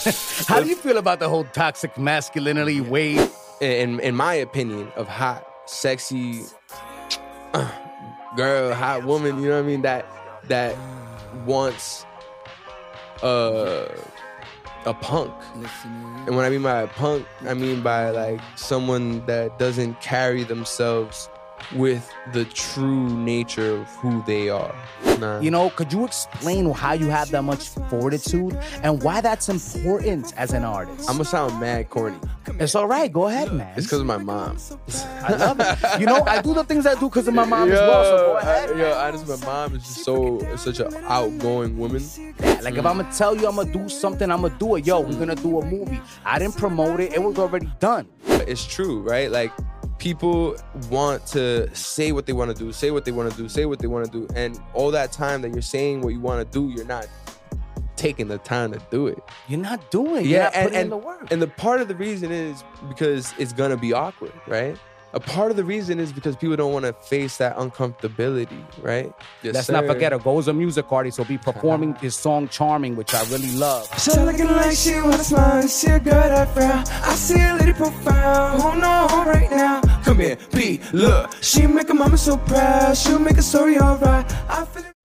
How do you feel about the whole toxic masculinity wave? In my opinion, of hot, sexy girl, hot woman, you know what I mean? That wants a punk. And when I mean by a punk, I mean by like someone that doesn't carry themselves with the true nature of who they are. Nah. You know, could you explain how you have that much fortitude and why that's important as an artist? I'm gonna sound mad corny. It's all right. Go ahead, man. It's because of my mom. I love it. You know, I do the things I do because of my mom as well, so go ahead. Honestly, my mom is just such an outgoing woman. Yeah, like if I'm gonna tell you I'm gonna do something, I'm gonna do it. Yo, we're gonna do a movie. I didn't promote it. It was already done. But it's true, right? Like, people want to say what they want to do, say what they want to do, say what they want to do. And all that time that you're saying what you want to do, you're not taking the time to do it. You're not doing it. You're not putting in the work. And the part of the reason is because it's going to be awkward, right? A part of the reason is because people don't want to face that uncomfortability, right? Yes, Let's sir. not forget, Ago's a music artist. He'll be performing his song Charming, which I really love. She looking like she wanna smile, she a girl that frown. I see a lady profile, hold on right now. Come here, B, look. She make her mama so proud, she'll make a story alright. I feel it.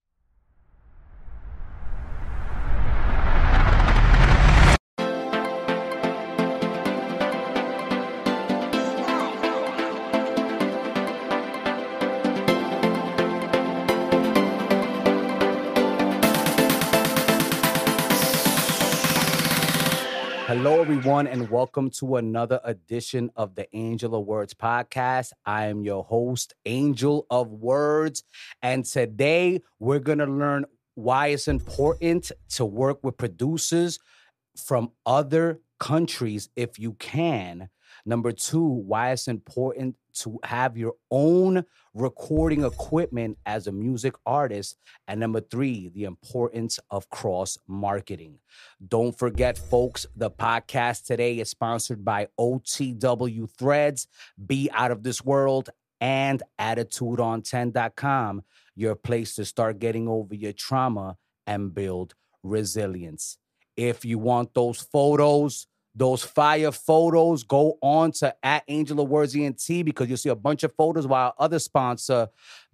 Hello, everyone, and welcome to another edition of the Angel of Words podcast. I am your host, Angel of Words, and today we're going to learn why it's important to work with producers from other countries if you can. Number two, why it's important to have your own recording equipment as a music artist. And number three, the importance of cross-marketing. Don't forget, folks, the podcast today is sponsored by OTW Threads, Be Out of This World, and AttitudeOn10.com, your place to start getting over your trauma and build resilience. If you want those photos, those fire photos, go on to @AngelOfWordsENT because you'll see a bunch of photos while our other sponsor,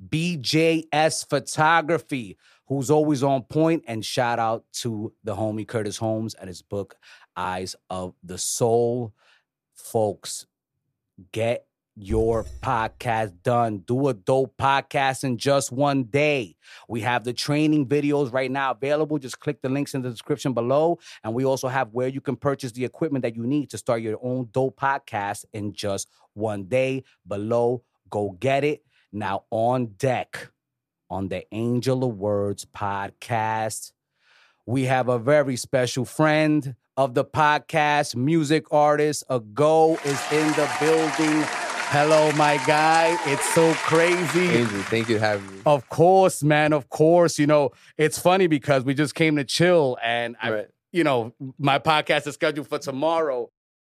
BJS Photography, who's always on point. And shout out to the homie Curtis Holmes and his book, Eyes of the Soul. Folks, get your podcast done. Do a dope podcast in just one day. We have the training videos right now available. Just click the links in the description below. And we also have where you can purchase the equipment that you need to start your own dope podcast in just one day. Below, go get it. Now on deck on the Angel of Words podcast, we have a very special friend of the podcast, music artist. Ago is in the building. Hello, my guy. It's so crazy. Angel, thank you for having me. Of course, man. Of course. You know, it's funny because we just came to chill and my podcast is scheduled for tomorrow.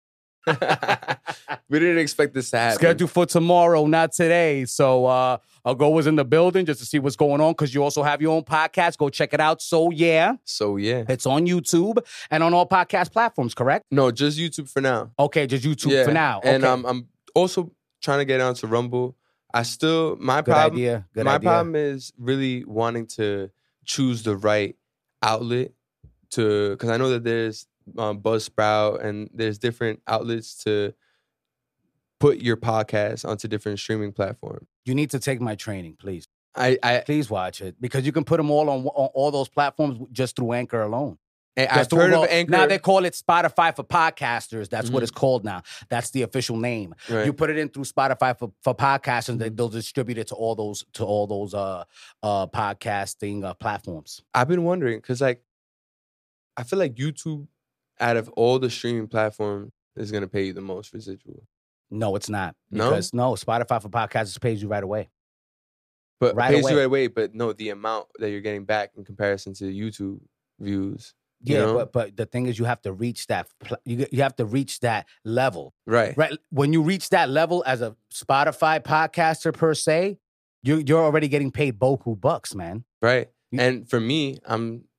We didn't expect this to happen. Scheduled for tomorrow, not today. So Ago was in the building just to see what's going on because you also have your own podcast. Go check it out. So yeah. It's on YouTube and on all podcast platforms, correct? No, just YouTube for now. Okay, just YouTube for now. Okay. And I'm also trying to get onto Rumble. My Good idea. problem is really wanting to choose the right outlet because I know that there's Buzzsprout and there's different outlets to put your podcast onto different streaming platforms. You need to take my training, please. Please watch it because you can put them all on all those platforms just through Anchor alone. And I've heard of Anchor. Now they call it Spotify for podcasters. That's what it's called now. That's the official name. Right. You put it in through Spotify for podcasters. They'll distribute it to all those podcasting platforms. I've been wondering because I feel like YouTube, out of all the streaming platforms, is going to pay you the most residual. No, it's not. No? Because Spotify for podcasters pays you right away. But pays you right away. But no, the amount that you're getting back in comparison to YouTube views. Yeah, but the thing is, you have to reach that. You have to reach that level, right? Right. When you reach that level as a Spotify podcaster per se, you're already getting paid boku bucks, man. Right. And for me, I'm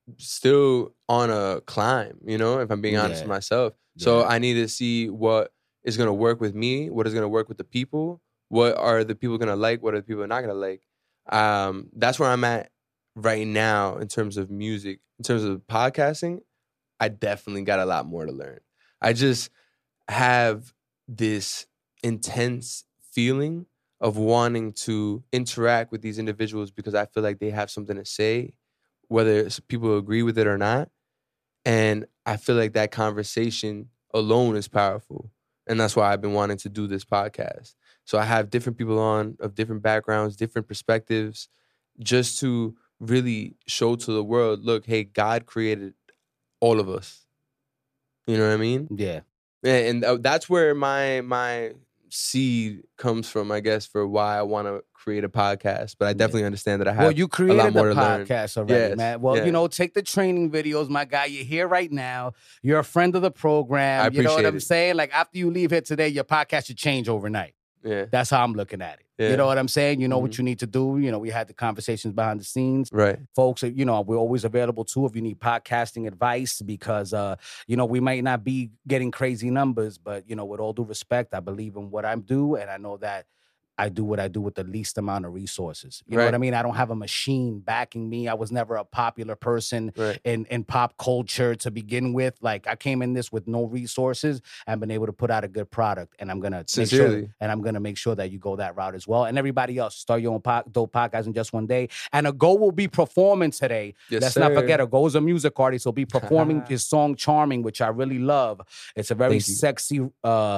still on a climb, you know, if I'm being honest with myself. So I need to see what is going to work with me, what is going to work with the people, what are the people going to like, what are the people not going to like. That's where I'm at right now in terms of music. In terms of podcasting, I definitely got a lot more to learn. I just have this intense feeling of wanting to interact with these individuals because I feel like they have something to say, whether people agree with it or not. And I feel like that conversation alone is powerful. And that's why I've been wanting to do this podcast. So I have different people on of different backgrounds, different perspectives, just to really show to the world, look, hey, God created all of us. You know what I mean? Yeah. And that's where my seed comes from, I guess, for why I want to create a podcast. But I definitely understand that I have well, you created a lot more the to learn. podcast already, Yes, man. Well, yes. you know, take the training videos, my guy. You're here right now. You're a friend of the program. I You know what appreciate I'm it. saying? Like, after you leave here today, your podcast should change overnight. Yeah. That's how I'm looking at it. Yeah. You know what I'm saying? You know what you need to do. You know, we had the conversations behind the scenes. Right. Folks, you know, we're always available too if you need podcasting advice because, you know, we might not be getting crazy numbers, but, you know, with all due respect, I believe in what I do. And I know that I do what I do with the least amount of resources. You know what I mean? I don't have a machine backing me. I was never a popular person in pop culture to begin with. Like, I came in this with no resources and been able to put out a good product. And I'm gonna make sure that you go that route as well. And everybody else, start your own dope podcast in just one day. And Ago will be performing today. Yes, Let's sir. not forget, Ago is a music artist. He'll be performing his song "Charming," which I really love. It's a very sexy, a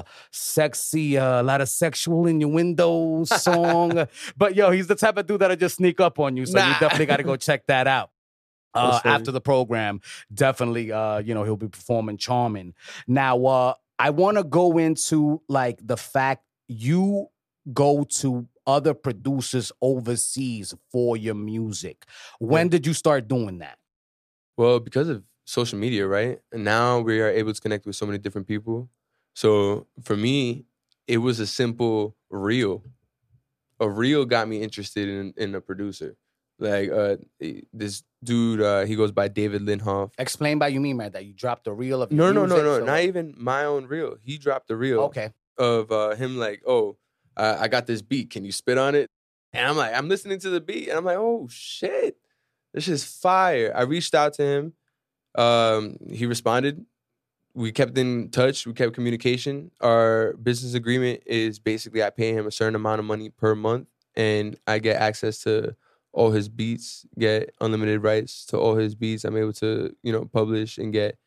lot of sexual in your window song. But yo, he's the type of dude that'll just sneak up on you. So you definitely got to go check that out. After the program, definitely, you know, he'll be performing Charming. Now, I want to go into like the fact you go to other producers overseas for your music. When did you start doing that? Well, because of social media, right? And now we are able to connect with so many different people. So for me, it was a simple reel. A reel got me interested in a producer. Like this dude, he goes by David Linhoff. Explain by you mean, man, that you dropped a reel of your music? No. Not even my own reel. He dropped a reel of him like, I got this beat. Can you spit on it? And I'm like, I'm listening to the beat. And I'm like, oh, shit. This is fire. I reached out to him. He responded. We kept in touch. We kept communication. Our business agreement is basically I pay him a certain amount of money per month, and I get access to all his beats, get unlimited rights to all his beats. I'm able to, you know, publish and get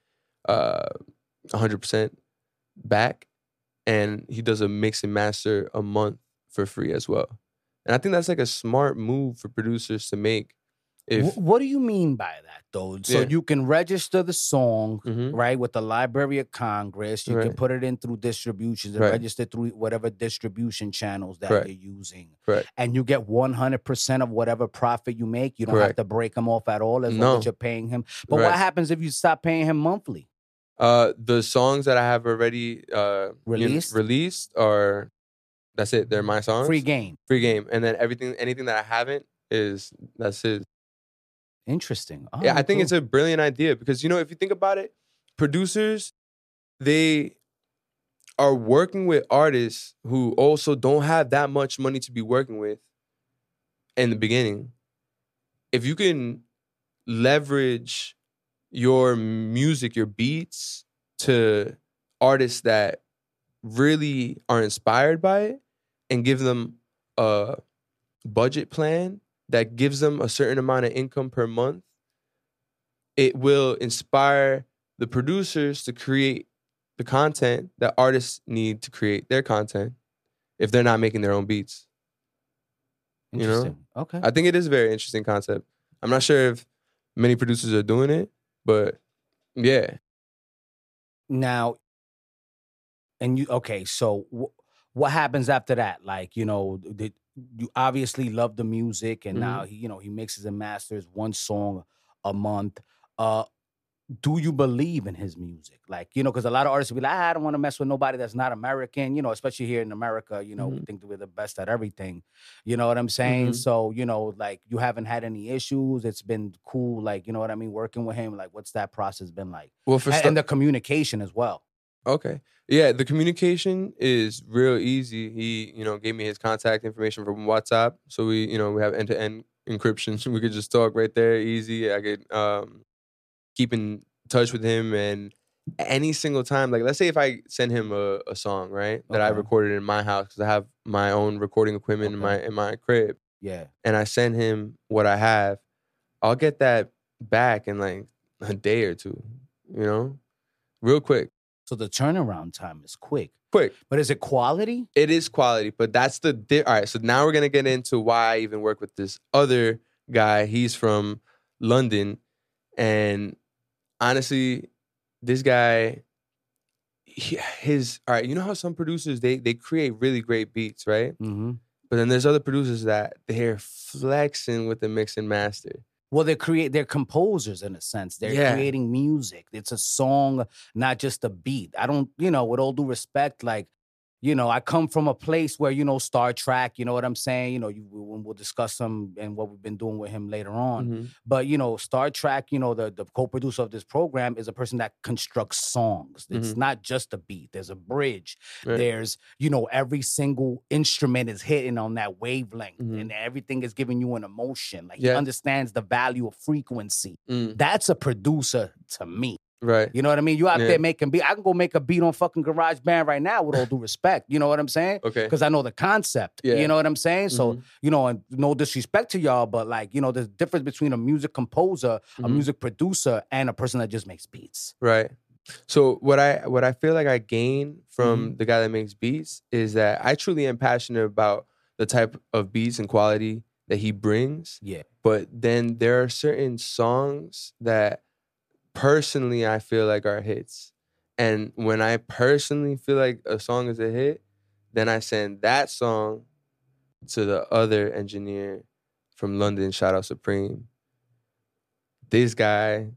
100% back. And he does a mix and master a month for free as well. And I think that's like a smart move for producers to make. What do you mean by that, though? So you can register the song, right, with the Library of Congress. You can put it in through distributions and register through whatever distribution channels that you're using. And you get 100% of whatever profit you make. You don't have to break them off at all as long as you're paying him. But what happens if you stop paying him monthly? The songs that I have already released are, that's it. They're my songs. Free game. And then anything that I haven't that's his. Interesting. Oh, yeah, I think it's a brilliant idea because, you know, if you think about it, producers, they are working with artists who also don't have that much money to be working with in the beginning. If you can leverage your music, your beats to artists that really are inspired by it and give them a budget plan that gives them a certain amount of income per month, it will inspire the producers to create the content that artists need to create their content if they're not making their own beats. You know? Okay. I think it is a very interesting concept. I'm not sure if many producers are doing it, but yeah. Now, and so what happens after that? Like, you know, you obviously love the music, and now he mixes and masters one song a month. do you believe in his music? Like, you know, because a lot of artists will be like, I don't want to mess with nobody that's not American, you know, especially here in America, you know, we think that we're the best at everything. You know what I'm saying? So, you know, like you haven't had any issues. It's been cool, like, you know what I mean, working with him. Like, what's that process been like? Well, And the communication as well. Okay. Yeah, the communication is real easy. He, you know, gave me his contact information from WhatsApp. So we, you know, we have end-to-end encryption. So we could just talk right there, easy. I could keep in touch with him, and any single time, like let's say if I send him a song, right, that I recorded in my house because I have my own recording equipment in my crib. Yeah. And I send him what I have, I'll get that back in like a day or two, you know? Real quick. So the turnaround time is quick. Quick. But is it quality? It is quality, but that's all right, so now we're going to get into why I even work with this other guy. He's from London, and honestly, this guy, all right, you know how some producers, they create really great beats, right? Mm-hmm. But then there's other producers that they're flexing with the mix and master. Well, they're composers in a sense. They're creating music. It's a song, not just a beat. I don't, you know, with all due respect, like, you know, I come from a place where, you know, Star Trek, you know what I'm saying? You know, we'll discuss some and what we've been doing with him later on. Mm-hmm. But, you know, Star Trek, you know, the co-producer of this program is a person that constructs songs. It's not just a beat. There's a bridge. Right. There's, you know, every single instrument is hitting on that wavelength and everything is giving you an emotion. Like he understands the value of frequency. That's a producer to me. Right. You know what I mean? You out there making beat. I can go make a beat on fucking GarageBand right now with all due respect. You know what I'm saying? Okay. Because I know the concept. Yeah. You know what I'm saying? So, you know, and no disrespect to y'all, but like, you know, there's a difference between a music composer, a music producer, and a person that just makes beats. Right. So what I feel like I gain from the guy that makes beats is that I truly am passionate about the type of beats and quality that he brings. Yeah. But then there are certain songs that personally I feel like are hits. And when I personally feel like a song is a hit, then I send that song to the other engineer from London, shout out Supreme. This guy,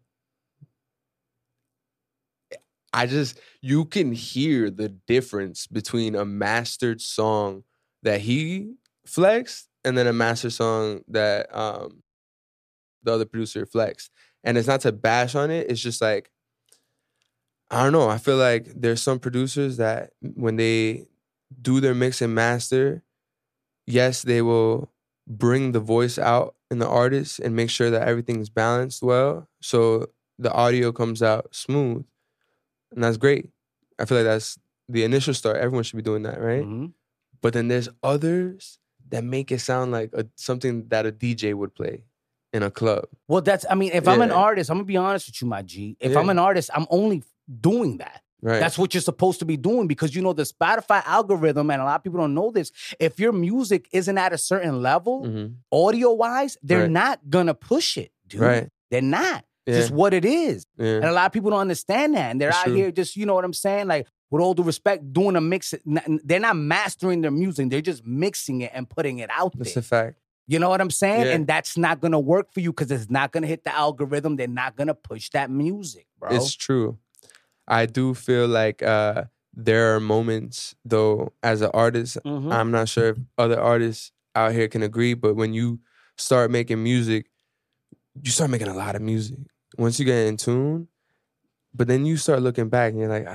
you can hear the difference between a mastered song that he flexed and then a mastered song that the other producer flexed. And it's not to bash on it. It's just like, I don't know. I feel like there's some producers that when they do their mix and master, yes, they will bring the voice out in the artist and make sure that everything's balanced well. So the audio comes out smooth. And that's great. I feel like that's the initial start. Everyone should be doing that, right? Mm-hmm. But then there's others that make it sound like something that a DJ would play in a club. Well, if I'm an artist, I'm going to be honest with you, my G. If I'm an artist, I'm only doing that. Right. That's what you're supposed to be doing because, you know, the Spotify algorithm, and a lot of people don't know this, if your music isn't at a certain level, audio-wise, they're not going to push it, dude. Right. They're not. It's just what it is. Yeah. And a lot of people don't understand that. And they're That's out true. here just, you know what I'm saying? Like, with all due respect, doing a mix. They're not mastering their music. They're just mixing it and putting it out That's there. a fact. You know what I'm saying? Yeah. And that's not going to work for you because it's not going to hit the algorithm. They're not going to push that music, bro. It's true. I do feel like there are moments, though, as an artist, I'm not sure if other artists out here can agree, but when you start making music, you start making a lot of music. Once you get in tune, but then you start looking back and you're like,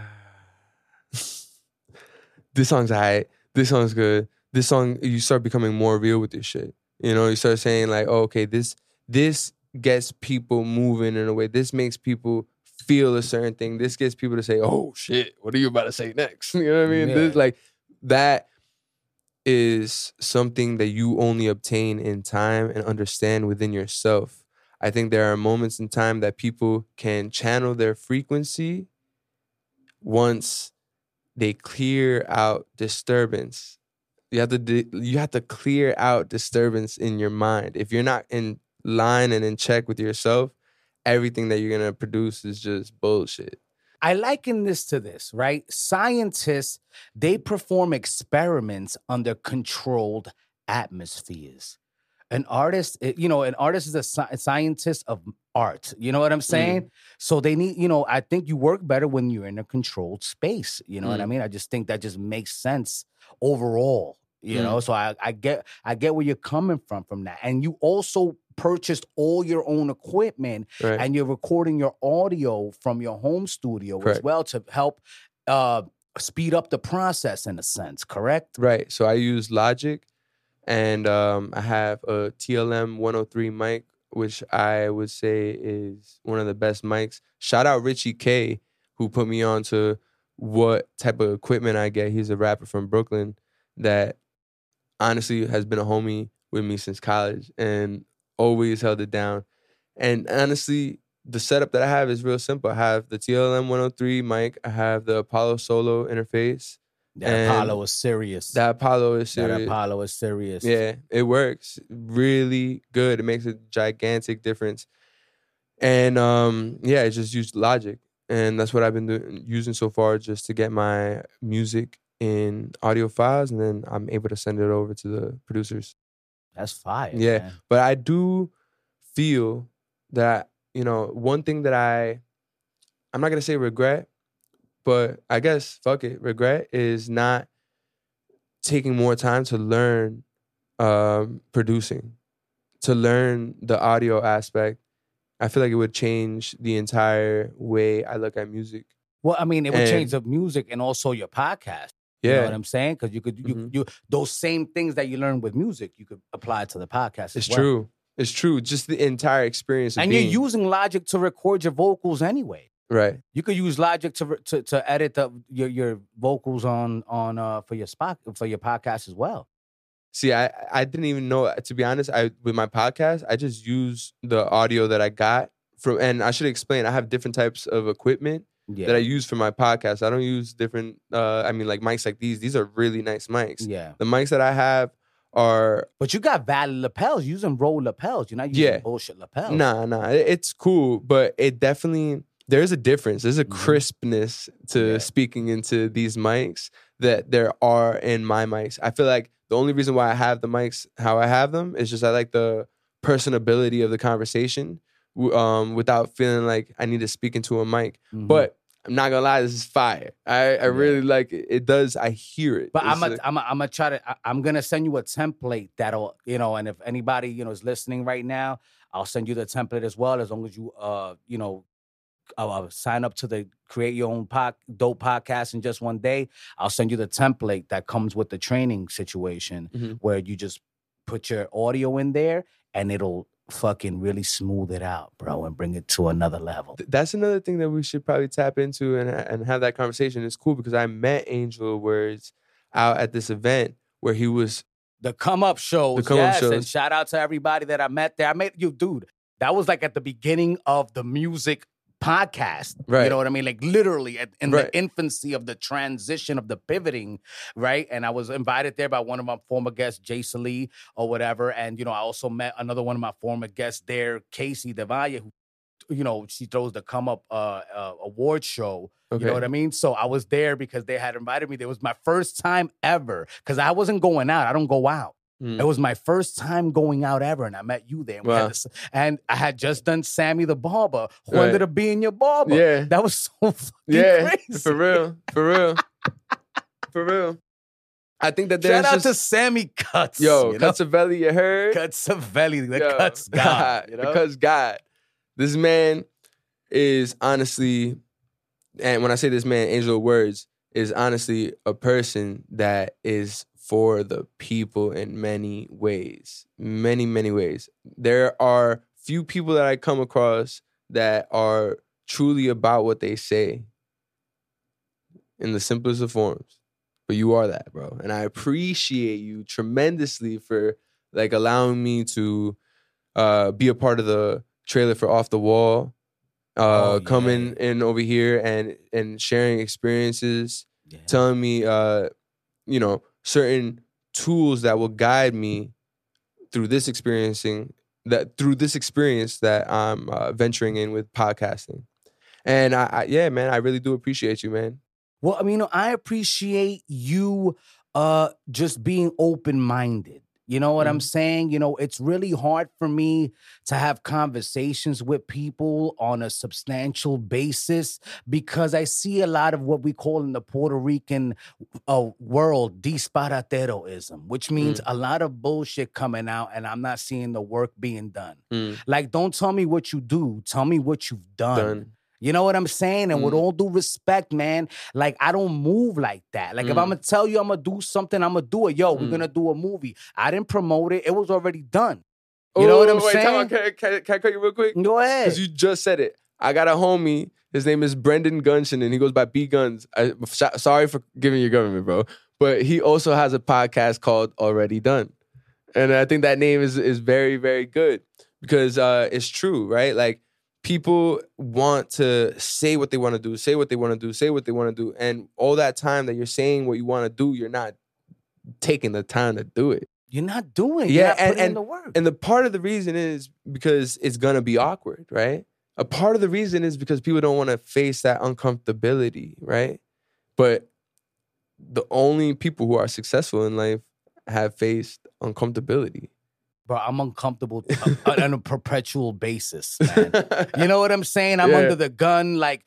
this song's alright, this song's good. This song, you start becoming more real with this shit. You know, you start saying like, oh, okay, this gets people moving in a way. This makes people feel a certain thing. This gets people to say, oh shit, what are you about to say next? You know what I mean? Yeah. This, like, that is something that you only obtain in time and understand within yourself. I think there are moments in time that people can channel their frequency once they clear out disturbance. You have to clear out disturbance in your mind. If you're not in line and in check with yourself, everything that you're gonna produce is just bullshit. I liken this to this, right? Scientists, they perform experiments under controlled atmospheres. an artist, an artist is a scientist of art. You know what I'm saying? So they need, I think you work better when you're in a controlled space. You know what I mean? I just think that just makes sense overall. So I get where you're coming from that. And you also purchased all your own equipment, Right. and you're recording your audio from your home studio Correct. as well to help speed up the process in a sense, correct? Right. So I use Logic, and I have a TLM 103 mic, which I would say is one of the best mics. Shout out Richie K, who put me on to what type of equipment I get. He's a rapper from Brooklyn that honestly has been a homie with me since college and always held it down. And honestly, the setup that I have is real simple. I have the TLM 103 mic. I have the Apollo Solo interface. That Apollo is serious. That Apollo is serious. That Apollo is serious. Yeah, it works really good. It makes a gigantic difference. And I just used Logic. And that's what I've been using so far, just to get my music in audio files, and then I'm able to send it over to the producers. That's fire. Yeah, man. but I do feel that, one thing that I'm not going to say regret, but I guess, fuck it, regret is not taking more time to learn producing, to learn the audio aspect. I feel like it would change the entire way I look at music. Well, I mean, it would change the music and also your podcast. Yeah. You know what I'm saying? Because you could, you those same things that you learn with music, you could apply to the podcast. It's as well. true. It's true. Just the entire experience. And you're using Logic to record your vocals anyway. Right. You could use Logic to edit your vocals on for your podcast as well. See, I didn't even know, to be honest, with my podcast, I just use the audio that I got from, and I should explain, I have different types of equipment that I use for my podcast. I don't use different, like mics like these. These are really nice mics. Yeah. The mics that I have are... But you got valid lapels. You're using Rode lapels. You're not using bullshit lapels. Nah. It's cool, but it definitely... There's a difference. There's a crispness to speaking into these mics that there are in my mics. I feel like the only reason why I have the mics how I have them is just I like the personability of the conversation without feeling like I need to speak into a mic. But I'm not gonna lie, this is fire. I really like it. It does. I hear it. But I'm gonna try to. I'm gonna send you a template that'll, and if anybody is listening right now, I'll send you the template as well. As long as you sign up to the Create Your Own Dope Podcast in just one day, I'll send you the template that comes with the training situation where you just put your audio in there and it'll fucking really smooth it out, bro, and bring it to another level. That's another thing that we should probably tap into and have that conversation. It's cool because I met Angel of Words out at this event where he was... The Come Up shows. The Come Up shows. And shout out to everybody that I met there. I met you, dude. That was like at the beginning of the music podcast, right? You know what I mean? Like literally in the infancy of the transition of the pivoting, right? And I was invited there by one of my former guests, Jay Salee or whatever. And I also met another one of my former guests there, Casey Devaya, who she throws the Come Up award show. Okay. You know what I mean? So I was there because they had invited me. It was my first time ever because I wasn't going out. I don't go out. It was my first time going out ever, and I met you there. And I had just done Sammy the Barber, who ended up being your barber. Yeah. That was so fucking crazy. For real. For real. I think that there's Shout out to Sammy Cuts. Yo, Cutsavelli, you heard? Cutsavelli, the Cuts God. The Cuts God. This man is honestly, and when I say this man, Angel of Words, is honestly a person that is for the people in many ways. Many, many ways. There are few people that I come across that are truly about what they say in the simplest of forms. But you are that, bro. And I appreciate you tremendously for allowing me to be a part of the trailer for Off the Wall. Coming in over here and sharing experiences, telling me certain tools that will guide me through this experience that I'm venturing in with podcasting. And I really do appreciate you, man. Well, I mean, I appreciate you just being open-minded. You know what I'm saying? You know, it's really hard for me to have conversations with people on a substantial basis because I see a lot of what we call in the Puerto Rican world disparateroism, which means a lot of bullshit coming out and I'm not seeing the work being done. Like, don't tell me what you do. Tell me what you've done. You know what I'm saying? And with all due respect, man, like, I don't move like that. Like, if I'm going to tell you I'm going to do something, I'm going to do it. Yo, we're going to do a movie. I didn't promote it. It was already done. You know what I'm saying? Can I cut you real quick? Go ahead. Because you just said it. I got a homie. His name is Brendan Gunshin, and he goes by B Guns. Sorry for giving your government, bro. But he also has a podcast called Already Done. And I think that name is very, very good because it's true, right? Like, people want to say what they want to do, say what they want to do, say what they want to do. And all that time that you're saying what you want to do, you're not taking the time to do it. You're not doing it. You're not putting in the work. And the part of the reason is because it's going to be awkward, right? A part of the reason is because people don't want to face that uncomfortability, right? But the only people who are successful in life have faced uncomfortability. Bro, I'm uncomfortable on a perpetual basis, man. You know what I'm saying? I'm under the gun, like,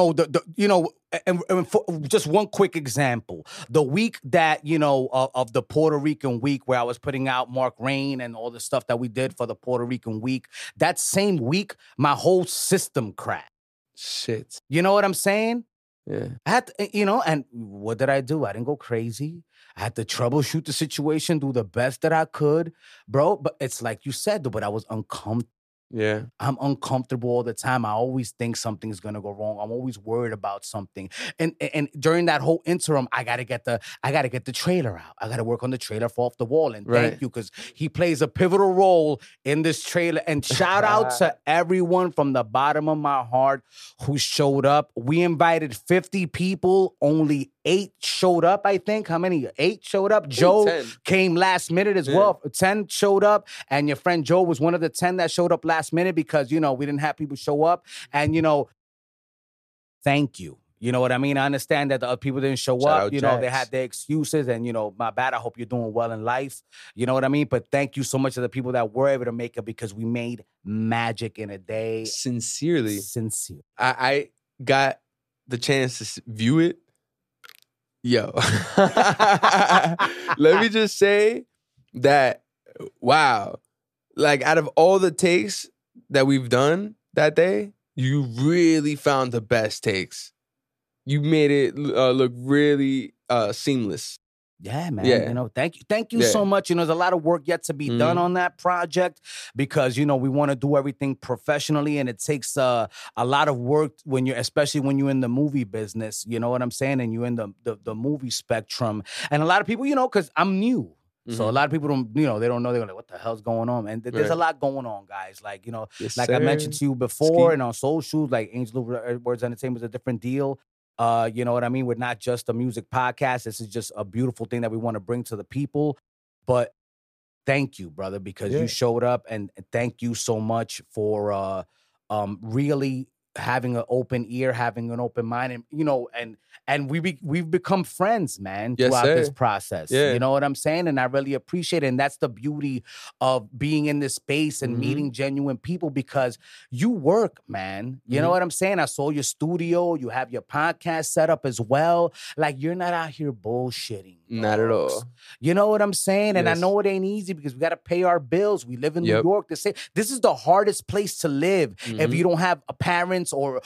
and for just one quick example. The week that, of the Puerto Rican week where I was putting out Mark Rain and all the stuff that we did for the Puerto Rican week, that same week, my whole system crashed. Shit. You know what I'm saying? Yeah. I had to, and what did I do? I didn't go crazy. I had to troubleshoot the situation, do the best that I could, bro. But it's like you said, but I was uncomfortable. Yeah. I'm uncomfortable all the time. I always think something's gonna go wrong. I'm always worried about something. And during that whole interim, I gotta get the trailer out. I gotta work on the trailer for Off the Wall. And thank you, because he plays a pivotal role in this trailer. And shout out to everyone from the bottom of my heart who showed up. We invited 50 people, only 8 showed up, I think. How many? 8 showed up. Joe 10. Came last minute as well. 10 showed up. And your friend Joe was one of the 10 that showed up last minute because, we didn't have people show up. And, thank you. You know what I mean? I understand that the other people didn't show up. They had their excuses. And, my bad. I hope you're doing well in life. You know what I mean? But thank you so much to the people that were able to make it because we made magic in a day. Sincerely. Sincere. I got the chance to view it. Yo, let me just say that, wow, like, out of all the takes that we've done that day, you really found the best takes. You made it look really seamless. Yeah, man. Thank you so much. There's a lot of work yet to be done on that project because, we want to do everything professionally, and it takes a lot of work especially when you're in the movie business, you know what I'm saying? And you're in the movie spectrum. And a lot of people, because I'm new. So a lot of people don't, they don't know. They're like, what the hell's going on? And there's a lot going on, guys. Like, Yes, like sir. I mentioned to you before and on socials, like Angel Words Entertainment is a different deal. You know what I mean? We're not just a music podcast. This is just a beautiful thing that we want to bring to the people. But thank you, brother, because you showed up, and thank you so much for really having an open ear, having an open mind, and we've become friends, man, throughout this process. You know what I'm saying? And I really appreciate it. And that's the beauty of being in this space and meeting genuine people, because you work, man. You know what I'm saying? I saw your studio, you have your podcast set up as well. Like, you're not out here bullshitting. Not at all. You know what I'm saying? And I know it ain't easy because we got to pay our bills. We live in New York. This is the hardest place to live if you don't have a parents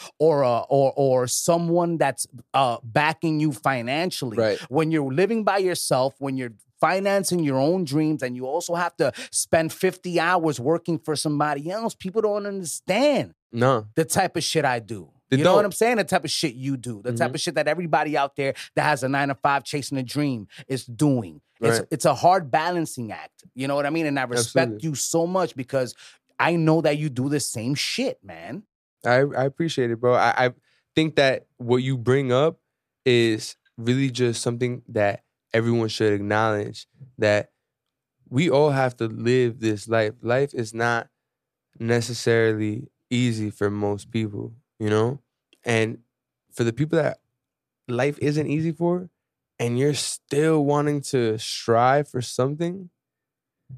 or someone that's backing you financially. Right. When you're living by yourself, when you're financing your own dreams, and you also have to spend 50 hours working for somebody else, people don't understand the type of shit I do. You know what I'm saying? The type of shit you do. The type of shit that everybody out there that has a 9-to-5 chasing a dream is doing. It's a hard balancing act. You know what I mean? And I respect you so much because I know that you do the same shit, man. I appreciate it, bro. I think that what you bring up is really just something that everyone should acknowledge, that we all have to live this life. Life is not necessarily easy for most people, And for the people that life isn't easy for, and you're still wanting to strive for something,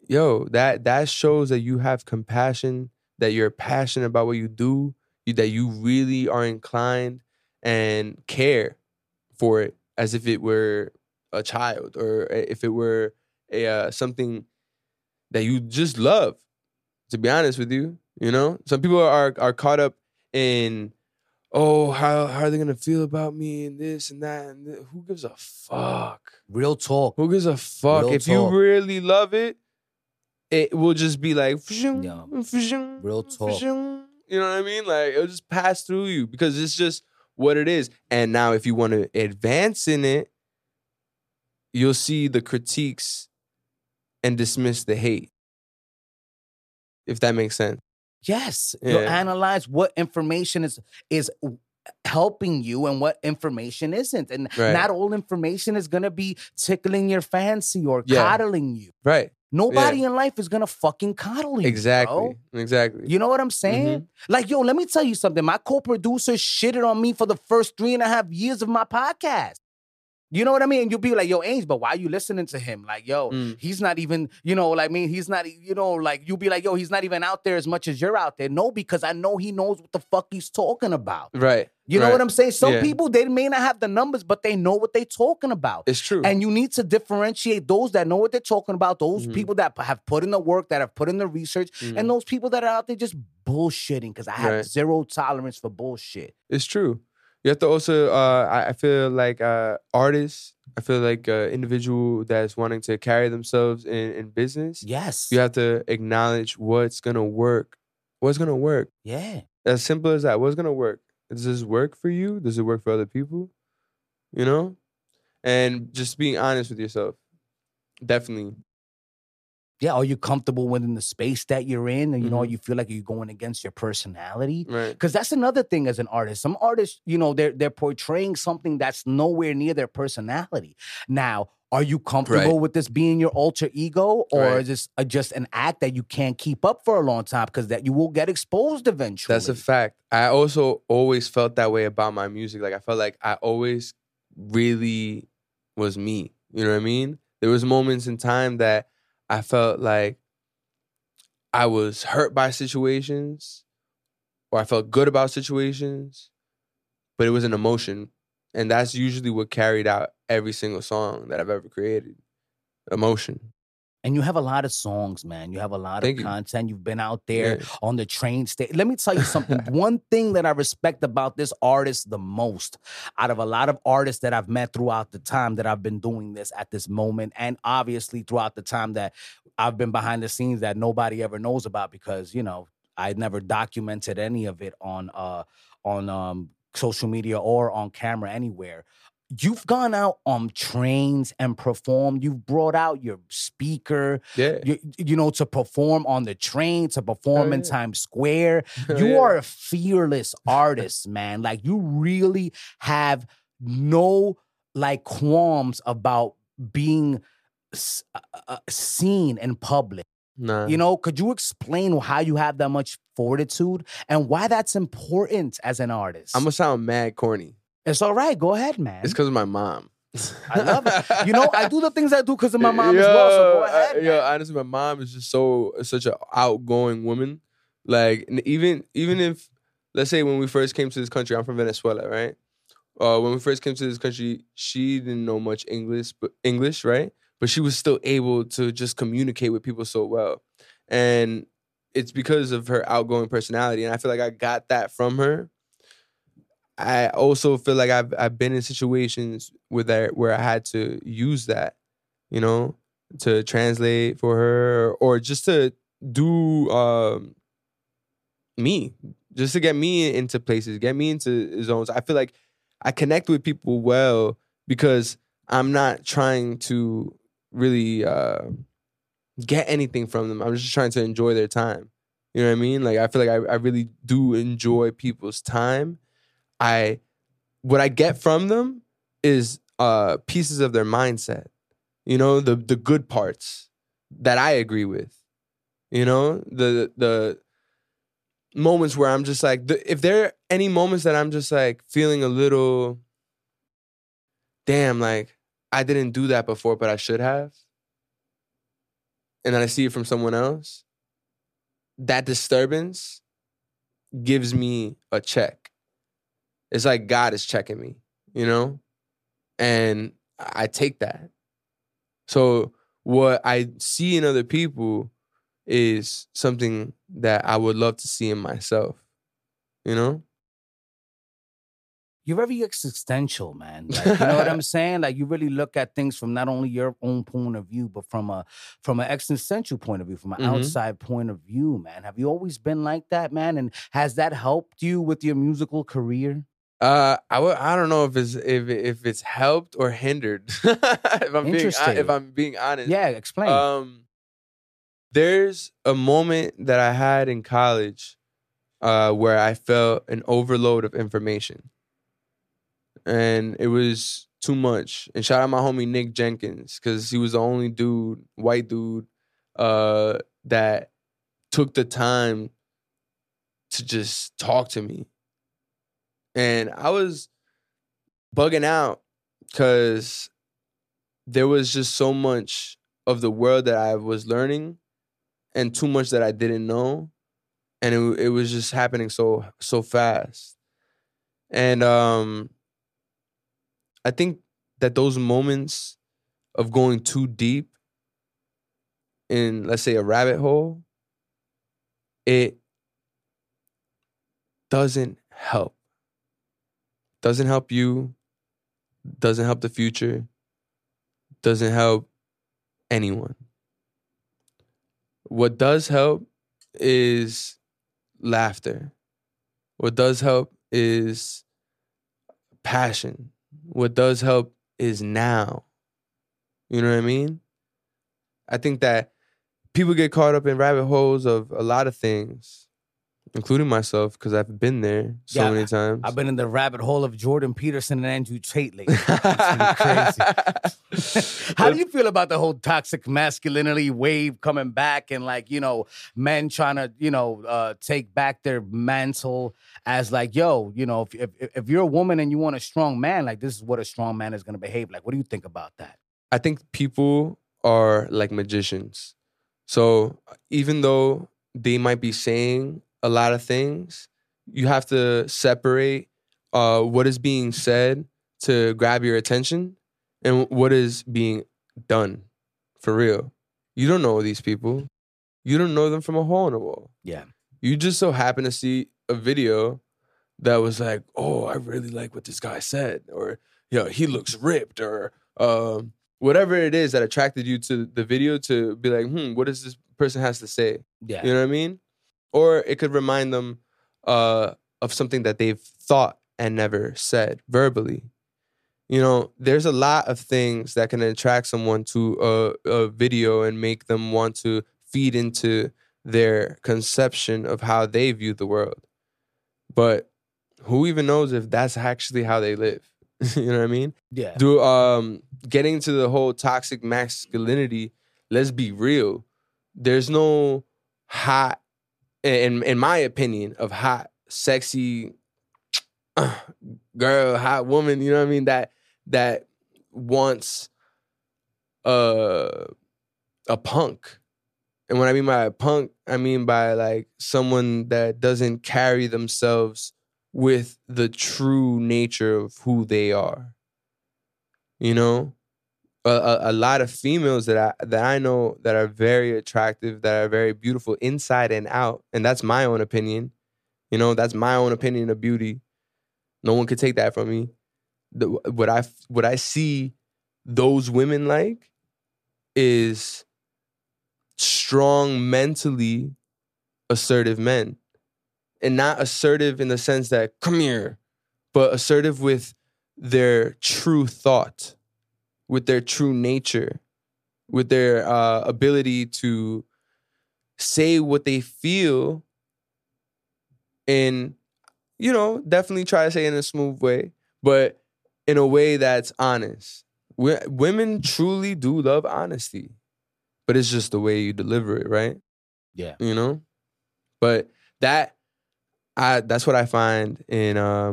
yo, that shows that you have compassion, that you're passionate about what you do, that you really are inclined and care for it as if it were a child or if it were something that you just love. To be honest with you, you know, some people are caught up in, oh, how are they gonna feel about me and this and that and this. Who gives a fuck? Real talk. Who gives a fuck? Real If talk. you really love it, it will just be like, Yeah. Real talk. you know what I mean? Like, it'll just pass through you because it's just what it is. And now if you want to advance in it, you'll see the critiques and dismiss the hate. If that makes sense. Yes. You'll Yeah. analyze what information is helping you and what information isn't. And Right. not all information is going to be tickling your fancy or Yeah. coddling you. Right. Nobody in life is going to fucking coddle you. Exactly. Bro. Exactly. You know what I'm saying? Like, yo, let me tell you something. My co-producer shitted on me for the first 3.5 years of my podcast. You know what I mean? You'll be like, yo, Ainge, but why are you listening to him? Like, yo, he's not even, you know, like, I mean, he's not, you know, like, you'll be like, yo, he's not even out there as much as you're out there. No, because I know he knows what the fuck he's talking about. Right. You know what I'm saying? Some Yeah. people, they may not have the numbers, but they know what they're talking about. It's true. And you need to differentiate those that know what they're talking about, those people that have put in the work, that have put in the research, and those people that are out there just bullshitting, because I have Right. zero tolerance for bullshit. It's true. You have to also, I feel like artists, I feel like individual that's wanting to carry themselves in business, Yes. you have to acknowledge what's going to work. What's going to work? Yeah. As simple as that. What's going to work? Does this work for you? Does it work for other people? You know? And just being honest with yourself. Definitely. Yeah, are you comfortable within the space that you're in? And, you know, you feel like you're going against your personality? Right. Because that's another thing as an artist. Some artists, you know, they're portraying something that's nowhere near their personality. Now, are you comfortable Right. with this being your alter ego? Or Right. is this just an act that you can't keep up for a long time because that you will get exposed eventually? That's a fact. I also always felt that way about my music. Like, I felt like I always really was me. You know what I mean? There was moments in time that I felt like I was hurt by situations or I felt good about situations, but it was an emotion. And that's usually what carried out every single song that I've ever created. Emotion. And you have a lot of songs, man. You have a lot Thank of you. content. You've been out there Yeah. on the train station. Let me tell you something. One thing that I respect about this artist the most, out of a lot of artists that I've met throughout the time that I've been doing this at this moment, and obviously throughout the time that I've been behind the scenes that nobody ever knows about because, you know, I never documented any of it on social media or on camera anywhere. You've gone out on trains and performed. You've brought out your speaker, Yeah. you know, to perform on the train, to perform in yeah. Times Square. Hell You yeah. are a fearless artist, man. Like, you really have no, like, qualms about being seen in public. Nah. You know, could you explain how you have that much fortitude and why that's important as an artist? I'm going to sound mad corny. It's all right. Go ahead, man. It's because of my mom. I love it. You know, I do the things I do because of my mom as well. So go ahead. Yo, man. honestly, my mom is just such an outgoing woman. Like, and even if, let's say when we first came to this country, I'm from Venezuela, right? When we first came to this country, she didn't know much English, right? But she was still able to just communicate with people so well. And it's because of her outgoing personality. And I feel like I got that from her. I also feel like I've been in situations where I had to use that, you know, to translate for her or just to do me, just to get me into places, get me into zones. I feel like I connect with people well because I'm not trying to really get anything from them. I'm just trying to enjoy their time. You know what I mean? Like, I feel like I really do enjoy people's time. What I get from them is pieces of their mindset. You know, the good parts that I agree with. You know, the moments where I'm just like, if there are any moments that I'm just like feeling a little, damn, like I didn't do that before, but I should have. and then I see it from someone else, that disturbance gives me a check. It's like God is checking me, you know? And I take that. So what I see in other people is something that I would love to see in myself, you know? You're very existential, man. Like, you know what I'm saying? Like, you really look at things from not only your own point of view, but from an existential point of view, from an outside point of view, man. Have you always been like that, man? And has that helped you with your musical career? I don't know if it's helped or hindered. if I'm being honest. Yeah, explain. There's a moment that I had in college where I felt an overload of information. And it was too much. And shout out my homie Nick Jenkins, because he was the only white dude, that took the time to just talk to me. And I was bugging out because there was just so much of the world that I was learning and too much that I didn't know. And it was just happening so fast. And I think that those moments of going too deep in, let's say, a rabbit hole, it doesn't help. Doesn't help you, doesn't help the future, doesn't help anyone. What does help is laughter. What does help is passion. What does help is now. You know what I mean? I think that people get caught up in rabbit holes of a lot of things, including myself, because I've been there so many times. I've been in the rabbit hole of Jordan Peterson and Andrew Tate lately. It's crazy. How do you feel about the whole toxic masculinity wave coming back and, like, you know, men trying to, take back their mantle as like, yo, you know, if you're a woman and you want a strong man, like, this is what a strong man is going to behave like. What do you think about that? I think people are like magicians. So even though they might be saying a lot of things, you have to separate what is being said to grab your attention and what is being done for real. You don't know these people. You don't know them from a hole in the wall. Yeah. You just so happen to see a video that was like, oh, I really like what this guy said, or, you know, he looks ripped, or whatever it is that attracted you to the video to be like, what does this person has to say? Yeah. You know what I mean? Or it could remind them of something that they've thought and never said verbally. You know, there's a lot of things that can attract someone to a video and make them want to feed into their conception of how they view the world. But who even knows if that's actually how they live? You know what I mean? Yeah. Getting to the whole toxic masculinity, let's be real. There's no hot, in my opinion, of hot, sexy girl, hot woman, you know what I mean, that wants a punk. And when I mean by a punk, I mean by like someone that doesn't carry themselves with the true nature of who they are. You know? A lot of females that I know that are very attractive, that are very beautiful inside and out, and that's my own opinion. You know, that's my own opinion of beauty. No one could take that from me. What I see those women like is strong, mentally assertive men. And not assertive in the sense that, come here, but assertive with their true thought, with their true nature, with their ability to say what they feel and, you know, definitely try to say it in a smooth way, but in a way that's honest. Women truly do love honesty, but it's just the way you deliver it, right? Yeah. You know? But that's what I find in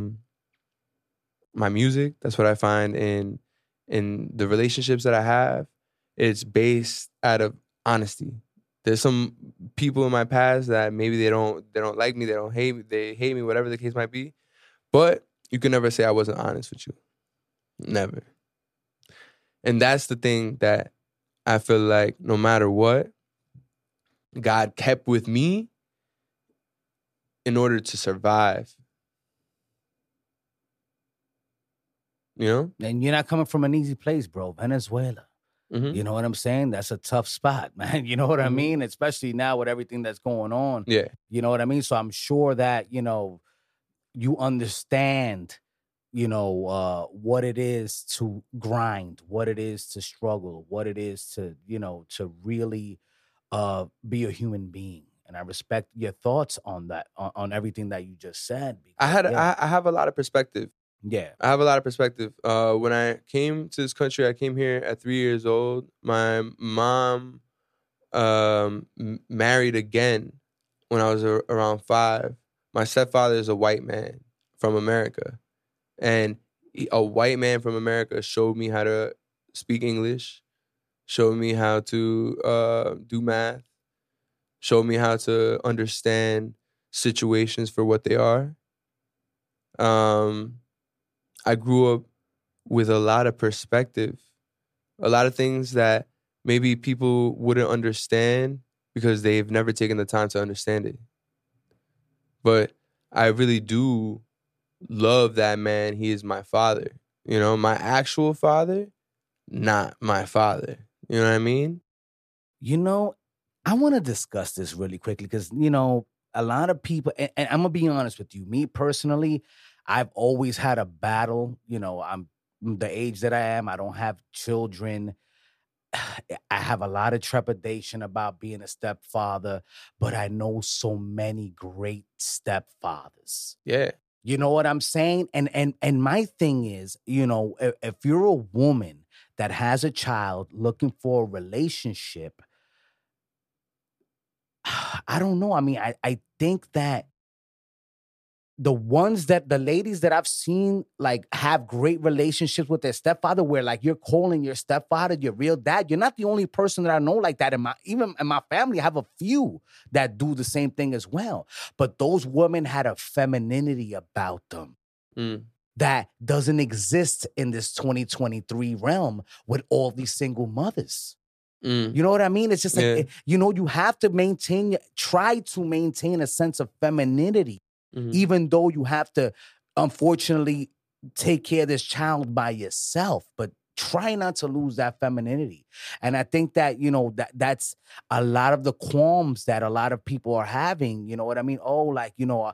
my music. That's what I find in the relationships that I have. It's based out of honesty. There's some people in my past that maybe they don't like me, they don't hate me, they hate me, whatever the case might be. But you can never say I wasn't honest with you. Never. And that's the thing that I feel like no matter what, God kept with me in order to survive. You know? And you're not coming from an easy place, bro. Venezuela. Mm-hmm. You know what I'm saying? That's a tough spot, man. You know what I mean? Especially now with everything that's going on. Yeah. You know what I mean? So I'm sure that, you know, you understand, you know, what it is to grind, what it is to struggle, what it is to, you know, to really be a human being. And I respect your thoughts on that, on everything that you just said. Because, I have a lot of perspective. Yeah. I have a lot of perspective. When I came to this country, I came here at 3 years old. My mom married again when I was around 5. My stepfather is a white man from America. And a white man from America showed me how to speak English, showed me how to do math, showed me how to understand situations for what they are. I grew up with a lot of perspective, a lot of things that maybe people wouldn't understand because they've never taken the time to understand it. But I really do love that man. He is my father. You know, my actual father, not my father. You know what I mean? You know, I want to discuss this really quickly because, you know, a lot of people, and I'm going to be honest with you, me personally, I've always had a battle. You know, I'm the age that I am. I don't have children. I have a lot of trepidation about being a stepfather, but I know so many great stepfathers. Yeah. You know what I'm saying? And my thing is, you know, if you're a woman that has a child looking for a relationship, I don't know. I mean, I think that the ladies that I've seen like have great relationships with their stepfather, where like you're calling your stepfather your real dad. You're not the only person that I know like that. Even in my family, I have a few that do the same thing as well. But those women had a femininity about them that doesn't exist in this 2023 realm with all these single mothers. You know what I mean? It's just like, you know, you have to try to maintain a sense of femininity. Even though you have to, unfortunately, take care of this child by yourself, but try not to lose that femininity. And I think that, you know, that's a lot of the qualms that a lot of people are having. You know what I mean? Oh, like, you know,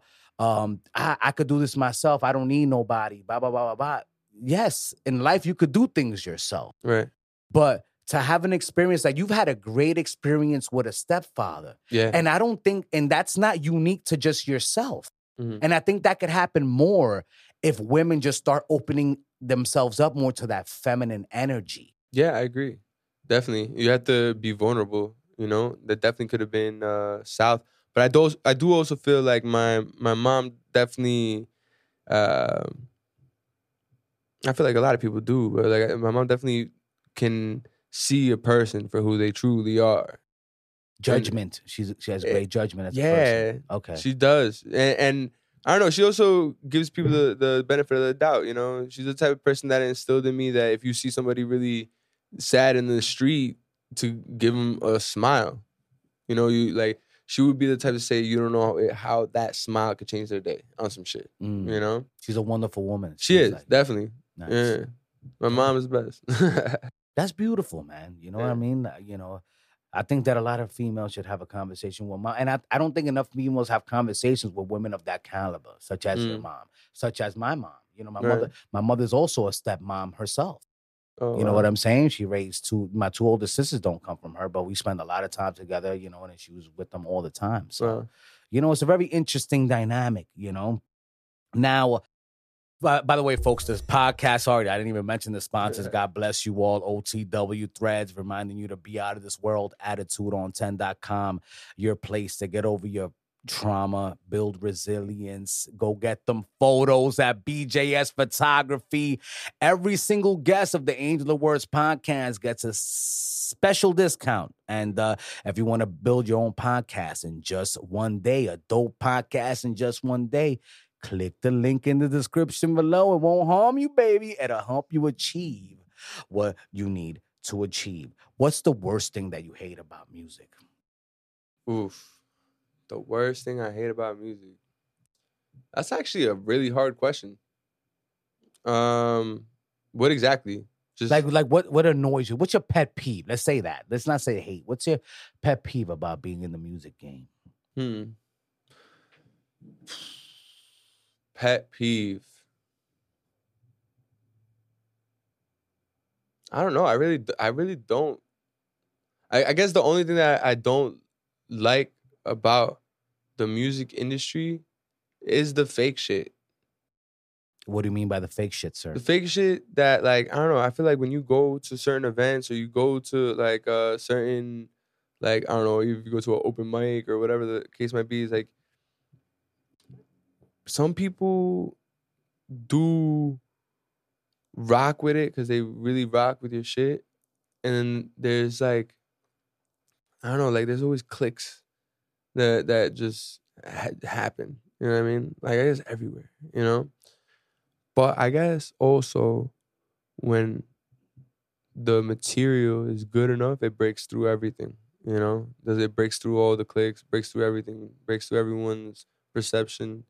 I could do this myself. I don't need nobody. Blah, blah, blah, blah, blah. Yes, in life, you could do things yourself. Right. But to have an experience, like you've had a great experience with a stepfather. Yeah. And I don't think, and that's not unique to just yourself. And I think that could happen more if women just start opening themselves up more to that feminine energy. Yeah, I agree. Definitely. You have to be vulnerable, you know? That definitely could have been south. But I do also feel like my mom definitely, I feel like a lot of people do, but like my mom definitely can see a person for who they truly are. Judgment. She has great judgment as a person. Okay. She does. And I don't know, she also gives people the benefit of the doubt, you know? She's the type of person that instilled in me that if you see somebody really sad in the street, to give them a smile. You know, she would be the type to say, you don't know how that smile could change their day on some shit, you know? She's a wonderful woman. She is, like, definitely. Nice. Yeah. My mom is the best. That's beautiful, man. You know what I mean? You know, I think that a lot of females should have a conversation with mom. And I don't think enough females have conversations with women of that caliber, such as your mom, such as my mom. You know, my mother's also a stepmom herself. Oh, you know what I'm saying? She raised my two older sisters don't come from her, but we spend a lot of time together, you know, and she was with them all the time. So, you know, it's a very interesting dynamic, you know. Now, by the way, folks, this podcast, sorry, I didn't even mention the sponsors. God bless you all. OTW Threads, reminding you to be out of this world. Attitude on 10.com, your place to get over your trauma, build resilience. Go get them photos at BJS Photography. Every single guest of the Angel of Words podcast gets a special discount. And if you want to build your own podcast in just one day, a dope podcast in just one day, click the link in the description below. It won't harm you, baby. It'll help you achieve what you need to achieve. What's the worst thing that you hate about music? Oof. The worst thing I hate about music. That's actually a really hard question. What exactly? Just Like what annoys you? What's your pet peeve? Let's say that. Let's not say hate. What's your pet peeve about being in the music game? Pet peeve. I don't know. I really don't. I guess the only thing that I don't like about the music industry is the fake shit. What do you mean by the fake shit, sir? The fake shit that, like, I don't know. I feel like when you go to certain events or you go to like certain, like, I don't know, if you go to an open mic or whatever the case might be, is like some people do rock with it because they really rock with your shit. And then there's like, I don't know, like there's always cliques that just happen. You know what I mean? Like, I guess everywhere, you know? But I guess also when the material is good enough, it breaks through everything, you know? It breaks through all the cliques, breaks through everything, breaks through everyone's perception.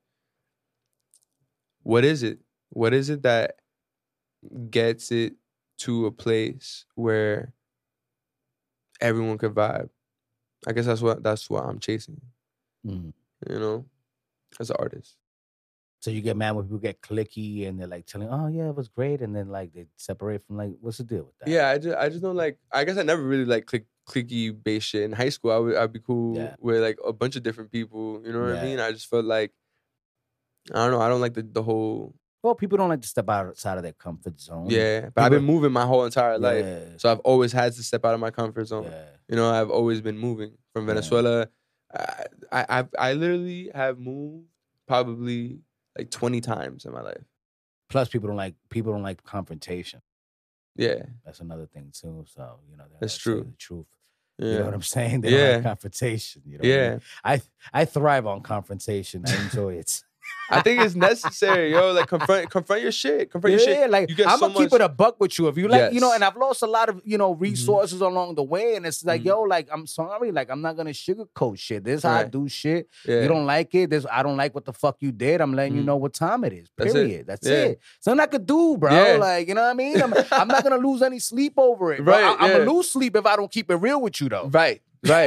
What is it? What is it that gets it to a place where everyone could vibe? I guess that's what I'm chasing. Mm. You know, as an artist. So you get mad when people get clicky and they're like telling, oh yeah, it was great, and then like they separate from, like, what's the deal with that? Yeah, I just don't like. I guess I never really like clicky based shit. In high school, I'd be cool with like a bunch of different people. You know what I mean? I just felt like, I don't know. I don't like the whole. Well, people don't like to step outside of their comfort zone. Yeah, but I've been moving my whole entire life, so I've always had to step out of my comfort zone. Yeah. You know, I've always been moving from Venezuela. I literally have moved probably like 20 times in my life. Plus, people don't like confrontation. Yeah, that's another thing too. So that's true. The truth. Yeah. You know what I'm saying? They don't like confrontation. You know what I mean? I thrive on confrontation. I enjoy it. I think it's necessary, yo. Like confront your shit. Confront your shit. Yeah, like I'm gonna keep it a buck with you. If you like, and I've lost a lot of, resources along the way. And it's like, yo, like, I'm sorry. Like, I'm not gonna sugarcoat shit. This is how I do shit. Yeah. You don't like it. I don't like what the fuck you did. I'm letting you know what time it is. Period. That's it. Something I could do, bro. Yeah. Like, you know what I mean? I'm not gonna lose any sleep over it. Bro. Right. I'm gonna lose sleep if I don't keep it real with you, though. Right.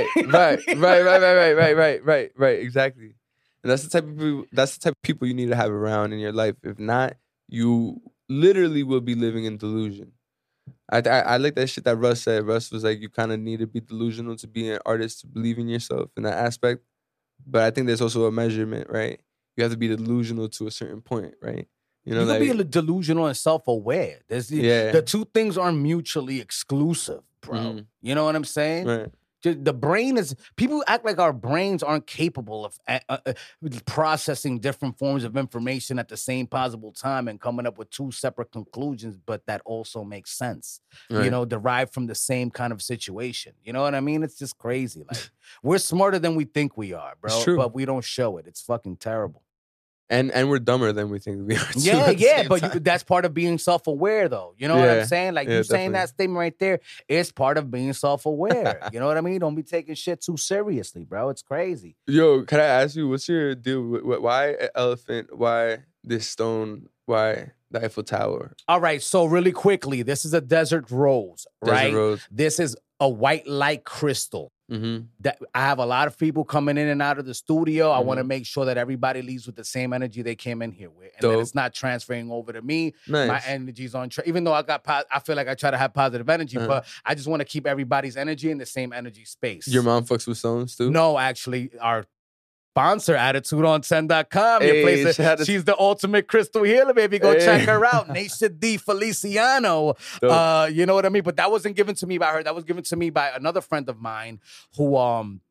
Exactly. And that's the type of people you need to have around in your life. If not, you literally will be living in delusion. I like that shit that Russ said. Russ was like, you kind of need to be delusional to be an artist, to believe in yourself in that aspect. But I think there's also a measurement, right? You have to be delusional to a certain point, right? You can be delusional and self-aware. The two things aren't mutually exclusive, bro. Mm-hmm. You know what I'm saying? Right. The brain is, people act like our brains aren't capable of processing different forms of information at the same possible time and coming up with two separate conclusions, but that also makes sense, derived from the same kind of situation. You know what I mean? It's just crazy. Like, we're smarter than we think we are, bro, but we don't show it. It's fucking terrible. And we're dumber than we think we are. But that's part of being self-aware, though. You know what I'm saying? Like, you saying that statement right there is part of being self-aware. You know what I mean? Don't be taking shit too seriously, bro. It's crazy. Yo, can I ask you, what's your deal with why an elephant? Why this stone? Why the Eiffel Tower? All right, so really quickly, this is a desert rose, right? Desert rose. This is a white light crystal. Mm-hmm. That I have a lot of people coming in and out of the studio. I want to make sure that everybody leaves with the same energy they came in here with, and that it's not transferring over to me. Nice. My energy's on track. Even though I feel like I try to have positive energy, but I just want to keep everybody's energy in the same energy space. Your mom fucks with stones too? No, actually, our sponsor, AttitudeOn10.com. She's the ultimate crystal healer, baby. Go check her out. Naisha D. Feliciano. You know what I mean? But that wasn't given to me by her. That was given to me by another friend of mine who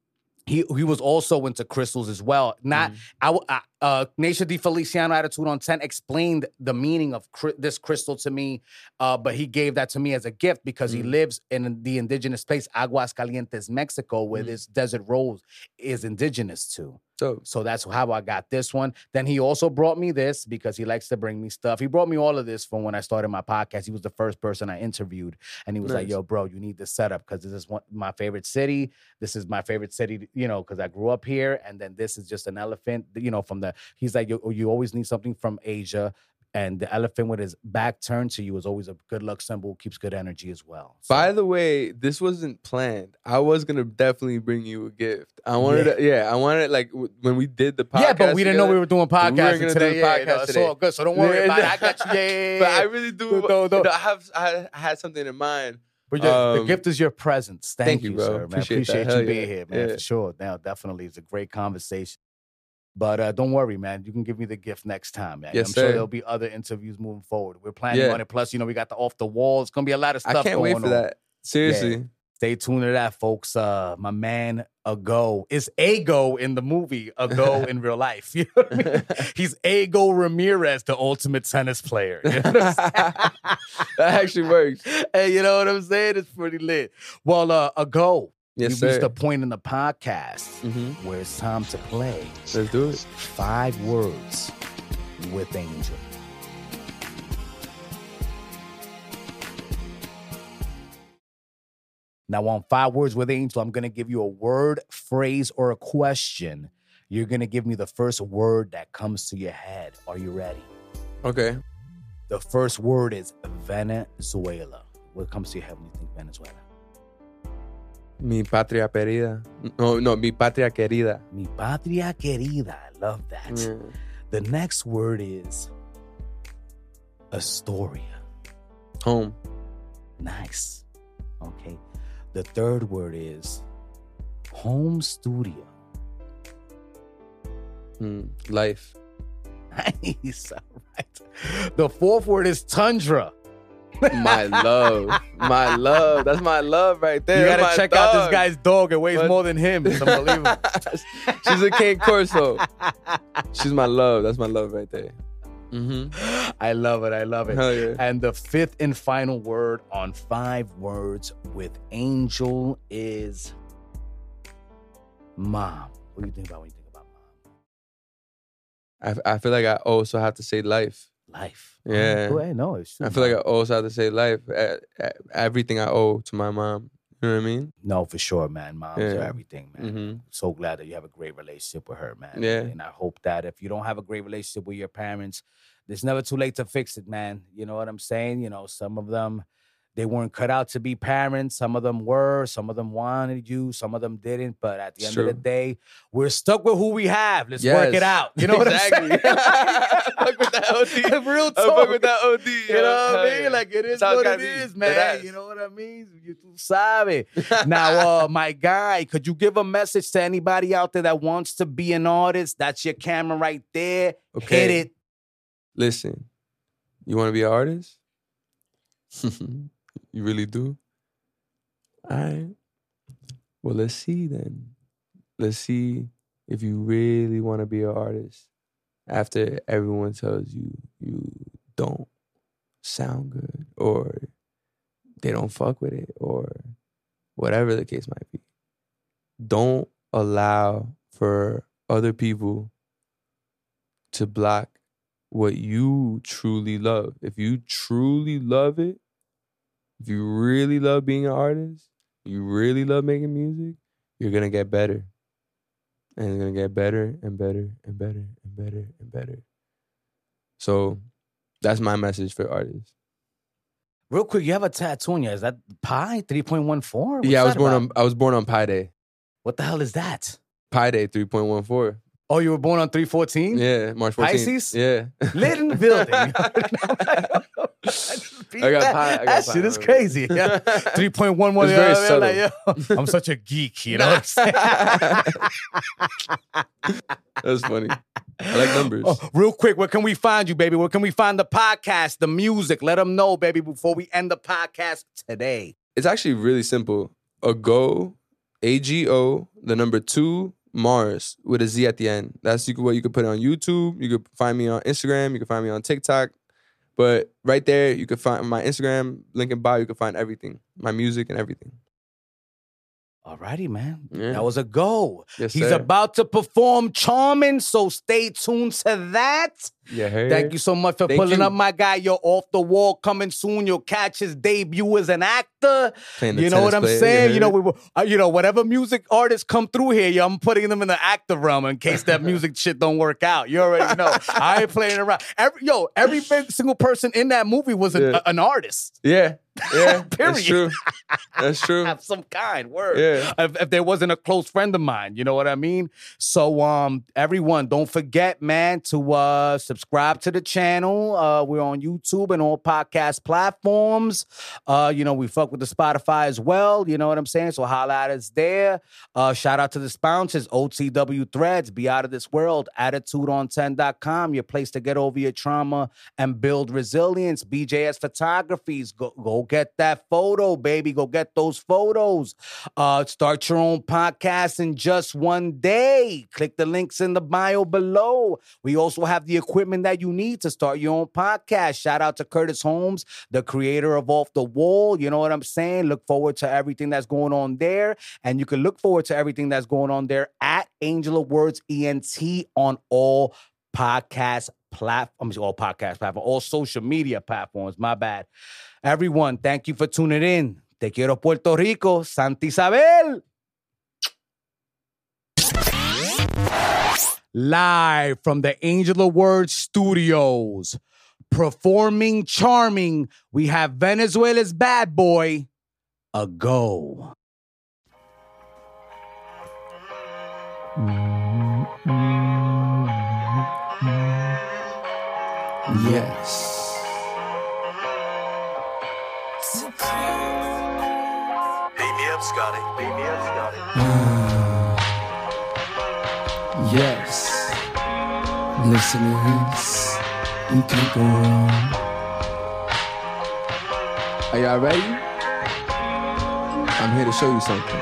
he was also into crystals as well. Nation Di Feliciano Attitude on 10 explained the meaning of this crystal to me, but he gave that to me as a gift because he lives in the indigenous place, Aguascalientes, Mexico, where this desert rose is indigenous to. So that's how I got this one. Then he also brought me this because he likes to bring me stuff. He brought me all of this from when I started my podcast. He was the first person I interviewed. And he was like, yo, bro, you need this setup because this is my favorite city. This is my favorite city, you know, because I grew up here. And then this is just an elephant, you know, he's like, you always need something from Asia. And the elephant with his back turned to you is always a good luck symbol, keeps good energy as well. So. By the way, this wasn't planned. I was going to definitely bring you a gift. I wanted like when we did the podcast. Yeah, but we didn't know we were doing podcasting today. It's all good, so don't worry about it. I got you. Yeah. But I really do. I had something in mind. But the gift is your presence. Thank you, bro. Sir, man. Appreciate you being here, man, for sure. Now, definitely, it's a great conversation. But don't worry, man. You can give me the gift next time, man. Yes, I'm sir. sure there'll be other interviews moving forward. We're planning on it. Plus, you know, we got the Off the Wall. It's going to be a lot of stuff going on. I can't wait for that. Seriously. Yeah. Stay tuned to that, folks. My man, Ago, is Ago in the movie, Ago in real life. You know what I mean? He's Ago Ramirez, the ultimate tennis player. You know what I'm saying? That actually works. Hey, you know what I'm saying? It's pretty lit. Well, Ago. Yes, you reached a point in the podcast Mm-hmm. where it's time to play. Let's do it. 5 words with Angel. Now, on 5 words with Angel, I'm going to give you a word, phrase, or a question. You're going to give me the first word that comes to your head. Are you ready? Okay. The first word is Venezuela. What comes to your head when you think Venezuela? Mi patria querida. No, mi patria querida. Mi patria querida. I love that. Yeah. The next word is Astoria. Home. Nice. Okay. The third word is home studio. Life. Nice. All right. The fourth word is tundra. My love. My love. That's my love right there. You gotta check out this guy's dog. It weighs more than him. It's unbelievable. She's a Cane Corso. She's my love. That's my love right there. Mm-hmm. I love it. I love it. Hell yeah. And the fifth and final word on 5 words with Angel is mom. What do you think about when you think about mom? I feel like I also have to say life. Life. Yeah. No, it's true. I feel like I also have to say life. Everything I owe to my mom. You know what I mean? No, for sure, man. Moms are Yeah. everything, man. Mm-hmm. So glad that you have a great relationship with her, man. Yeah. And I hope that if you don't have a great relationship with your parents, it's never too late to fix it, man. You know what I'm saying? You know, some of them, they weren't cut out to be parents. Some of them were. Some of them wanted you. Some of them didn't. But at the end of the day, we're stuck with who we have. Let's work it out. You know what I'm saying? Fuck with that OD. Real talk. Fuck with that OD. You know what I mean? Like, it is what it is, man. Yes. You know what I mean? You tú sabe. Now, my guy, could you give a message to anybody out there that wants to be an artist? That's your camera right there. Okay. Hit it. Listen, you want to be an artist? You really do? All right. Well, let's see then. Let's see if you really want to be an artist after everyone tells you you don't sound good or they don't fuck with it or whatever the case might be. Don't allow for other people to block what you truly love. If you truly love it, if you really love being an artist, you really love making music, you're going to get better. And it's going to get better and better and better and better and better. So that's my message for artists. Real quick, you have a tattoo on you. Is that Pi 3.14? Yeah, I was born on Pi Day. What the hell is that? Pi Day 3.14. Oh, you were born on 3/14? Yeah, March 14th. Pisces? Yeah. Lit in the building. I got Pi. That shit is crazy. Yeah. 3.11. It's very subtle. Like, yo, I'm such a geek, you know what I'm saying? That's funny. I like numbers. Oh, real quick, where can we find you, baby? Where can we find the podcast, the music? Let them know, baby, before we end the podcast today. It's actually really simple. Ago AGO, the number 2, Mars, with a Z at the end. That's what you could put on YouTube. You could find me on Instagram. You can find me on TikTok. But right there, you can find my Instagram, link in bio. You can find everything, my music and everything. Alrighty, man. Yeah. That was a go. Yes, He's sir. about to perform Charming, so stay tuned to that. Yeah, hey. Thank you so much for Thank pulling you. up, my guy. You're off the wall coming soon. You'll catch his debut as an actor. Playing the You know what tennis I'm player, saying? yeah. You know, we were, whatever music artists come through here, I'm putting them in the actor realm in case that music shit don't work out. You already know. I ain't playing around. Every single person in that movie was an artist. Yeah. Period. That's true. That's true. Of some kind, word. Yeah. If there wasn't a close friend of mine, you know what I mean? So, everyone, don't forget, man, to subscribe to the channel. We're on YouTube and all podcast platforms. We fuck with the Spotify as well. You know what I'm saying? So holla at us there. Shout out to the sponsors, OTW Threads, Be Out of This World, AttitudeOn10.com, your place to get over your trauma and build resilience. BJS Photographies, go get that photo, baby. Go get those photos. Start your own podcast in just one day. Click the links in the bio below. We also have the equipment that you need to start your own podcast. Shout out to Curtis Holmes, the creator of Off the Wall. You know what I'm saying? Look forward to everything that's going on there. And you can look forward to everything that's going on there at Angel of Words ENT on all podcast platforms, all social media platforms. My bad. Everyone, thank you for tuning in. Te quiero, Puerto Rico. Santa Isabel. Live from the Angel of Words Studios, performing Charming, we have Venezuela's bad boy, A Go. Yes. Beat me up, Scotty. Beat me up, Scotty. Yes. Listen to this. You can't go wrong. Are y'all ready? I'm here to show you something.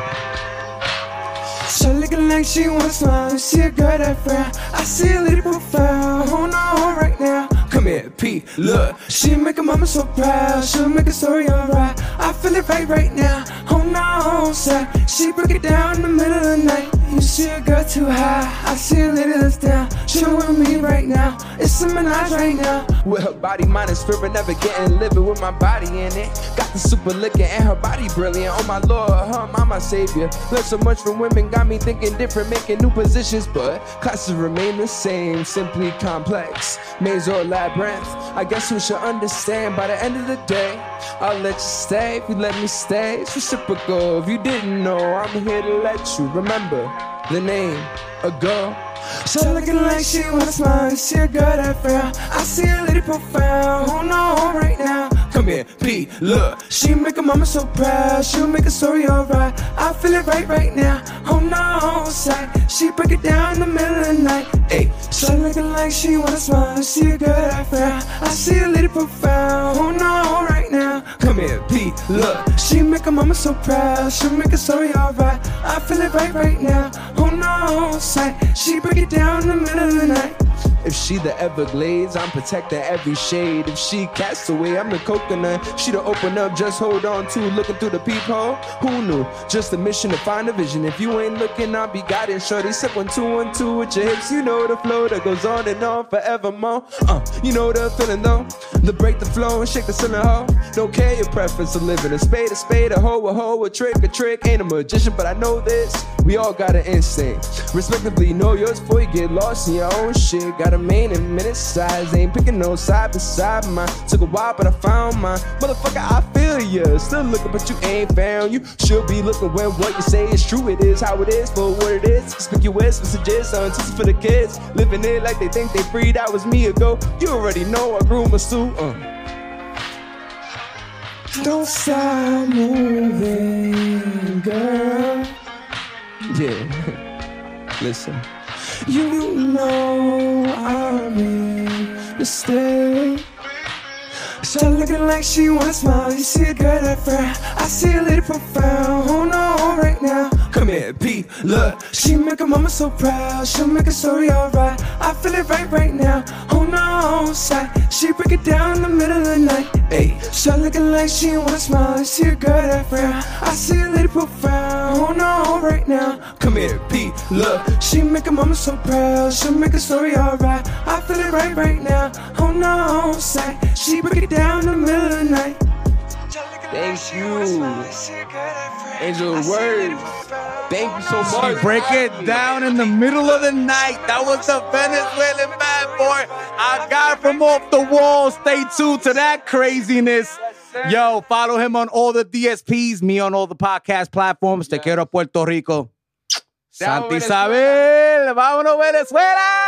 She looking like she wanna smile. She a girl that frown. I see a lady profile. Hold on right now. Come here, P. Look, she make her mama so proud. She'll make a story alright. I feel it right now. On our own side, she break it down in the middle of the night. You see a girl too high. I see a lady that's down. She with me right now. It's a menage right now. With her body, mind, and spirit never getting living with my body in it. Got the super liquor and her body brilliant. Oh my Lord, her mama savior. Learned so much from women, got me thinking different, making new positions, but classes remain the same. Simply complex, maze or labyrinth. I guess we should understand by the end of the day. I'll let you stay if you let me stay. It's reciprocal. If you didn't know, I'm here to let you remember the name, A Go. She looking like she wanna smile. She a girl that frown. I see a lady profile. Hold on right now. Come here, P. Look, she make her mama so proud. She'll make a story alright. I feel it right now. On our own side, she break it down in the middle of the night. Ayy, she looking like she wanna smile. She a girl that frown. I see a lady profile. Hold on right now. Come here, P. Look, she make her mama so proud. She'll make a story alright. I feel it right now. On our own side, she break it down in the middle of the night. If she the Everglades, I'm protecting every shade. If she casts away, I'm the coconut. She the open up, just hold on to. Looking through the peephole, who knew? Just a mission to find a vision. If you ain't looking, I'll be guiding. Shorty, sip 1, 2, 1, 2 with your hips. You know the flow that goes on and on forevermore. You know the feeling though. The break the flow and shake the ceiling hoe. Don't care your preference of living. A spade, a hoe, a trick, ain't a magician, but I know this. We all got an instinct. Respectively, know yours before you get lost in your own shit. Got a main and minute size. Ain't picking no side beside mine. Took a while, but I found mine. Motherfucker, I feel ya. Still looking, but you ain't found. You should be looking when what you say is true. It is how it is for what it is. Conspicuous messages, unteaching for the kids. Living it like they think they free. That was me ago. You already know I grew my suit. Don't stop moving, girl. Yeah, listen. You know I'm in the state. She looking like she wanna smile. You see a girl that frown. I see a lady profile. Oh no. no, right now. Come here, P, look. She make her mama so proud. She'll make a story alright. I feel it right now. On her own side. She break it down in the middle of the night. Ayy, start looking like she wanna smile. I see a girl that frown. I see a lady profound. On her own right now. Come here, P, look. She make her mama so proud. She'll make a story alright. I feel it right now. On her own side. She break it down in the middle of the night. Thank you. Angel of Words. Thank you so much. Break it down in the middle of the night. That was the Venezuelan bad boy. I got from off the wall. Stay tuned to that craziness. Yo, follow him on all the DSPs, me on all the podcast platforms. Te quiero, Puerto Rico. Santa Isabel. Vámonos, Venezuela.